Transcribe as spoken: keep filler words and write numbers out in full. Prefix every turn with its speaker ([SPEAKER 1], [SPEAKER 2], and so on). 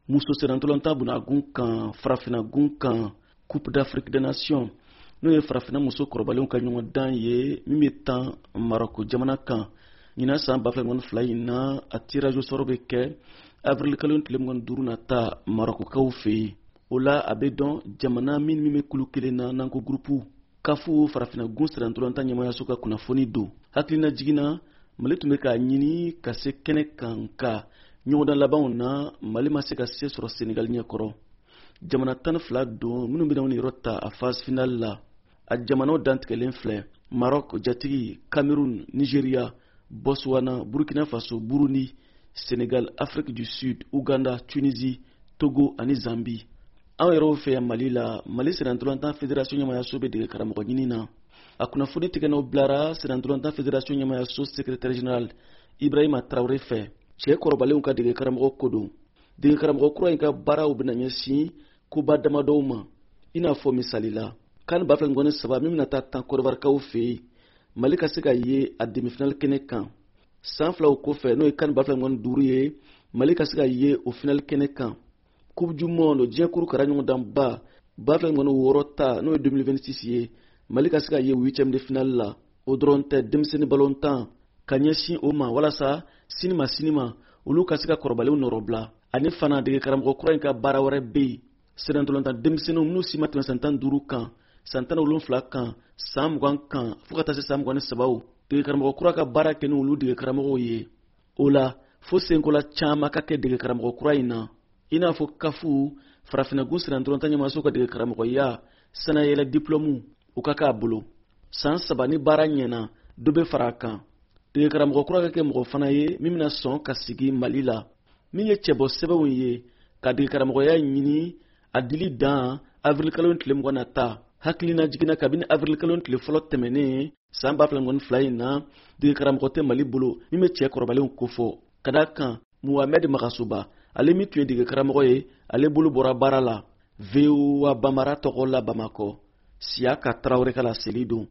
[SPEAKER 1] muso serantolanta buna gun kan farafina gun kan Coupe d'Afrique des Nations n'o ye farafina muso kɔrɔbalenw ka ɲɔgɔn dan ye min bɛ tan Maroko jamana kan ɲina san ba fila fila in na a tirage au sort bɛ kɛ avril kalo tile mugan duuru nata Marokokaw fɛ yen o la a bɛ dɔn jamana min min bɛ kulu kelen na n'an ko gurupu kafu farafina gun serantolanta ɲɛmayaso ka kunnafoni don hakilina jiginna Mali tun bɛ k'a ɲini ka se kɛnɛ kan ka ɲɔgɔndan labanw na Mali ma se ka se sɔrɔ Senegal ɲɛkɔrɔ jamana tan ni fila don minnu bɛna ni yɔrɔ ta a phase finale la a jamanaw dantigɛlen filɛ Maroc jatigi Cameroun Nigeria Botswana Burkina Faso Burundi Senegal Afrique du Sud Uganda Tunisie Togo ani Zambie anw yɛrɛw fɛ yan Mali la Mali serantolanta fédération ɲɛmayaso bɛ dege karamɔgɔ ɲini na a kunnafoni tigɛnɛw bilara serantolanta fédération ɲɛmayaso secrétaire général Ibrahima Traoré fɛ cɛ kɔrɔbalenw ka dege karamɔgɔ ko don dege karamɔgɔ kura in ka baaraw bɛna ɲɛsin koba damadɔw ma i n'a fɔ misali la kan ba fila ngɔni saba min bɛna taa tan kɔrɔbarikaw fɛ yen Mali ka se ka ye a demi-finale kɛnɛ kan san filaw kɔfɛ n'o ye kan ba fila ngɔni duuru ye Mali ka se ka ye o finale kɛnɛ kan Coupe du Monde diɲɛ kuru kara ɲɔgɔndan ba ba fila ngɔni wɔɔrɔ ta n'o ye deux mille vingt-six ye Mali ka se ka ye huitième de finale la o dɔrɔn tɛ denmisɛnnin balontan ka ɲɛsin o ma walasa sini ma sini ma olu ka se ka kɔrɔbalenw nɔrɔbila ani fana dege karamɔgɔ kura in ka baara wɛrɛ bɛ yen serantolanta denmisɛnninw minnu si ma tɛmɛ san tan duuru kan san tan wolonfila kan san mugan kan fo ka taa se san mugan ni sabaw dege karamɔgɔ kura ka baara kɛ ni olu dege karamɔgɔw ye o la fo senkola caman ka kɛ dege karamɔgɔ kura in na i n'a fɔ kafu farafinagun serantolanta ɲɛmaso ka dege karamɔgɔya sanayɛlɛ diplôme o ka k'a bolo san saba ni baara ɲɛna dɔ bɛ fara a kan dege karamɔgɔ kura ka kɛ mɔgɔ fana ye min bɛna sɔn ka sigi Mali la min ye cɛbɔ sɛbɛnw ye ka dege karamɔgɔya ɲini a dili dan avril kalo tile mugan na ta hakilina jiginna kabini avril kalo tile fɔlɔ tɛmɛnen san ba fila ngɔni fila in na dege karamɔgɔ tɛ Mali bolo min bɛ cɛ kɔrɔbalenw kofɔ ka da kan Muhamɛd Magasoba ale min tun ye dege karamɔgɔ ye ale bolo bɔra baara la V O A Bambara tɔgɔ la Bamakɔ Siyaka Traoré ka laseli don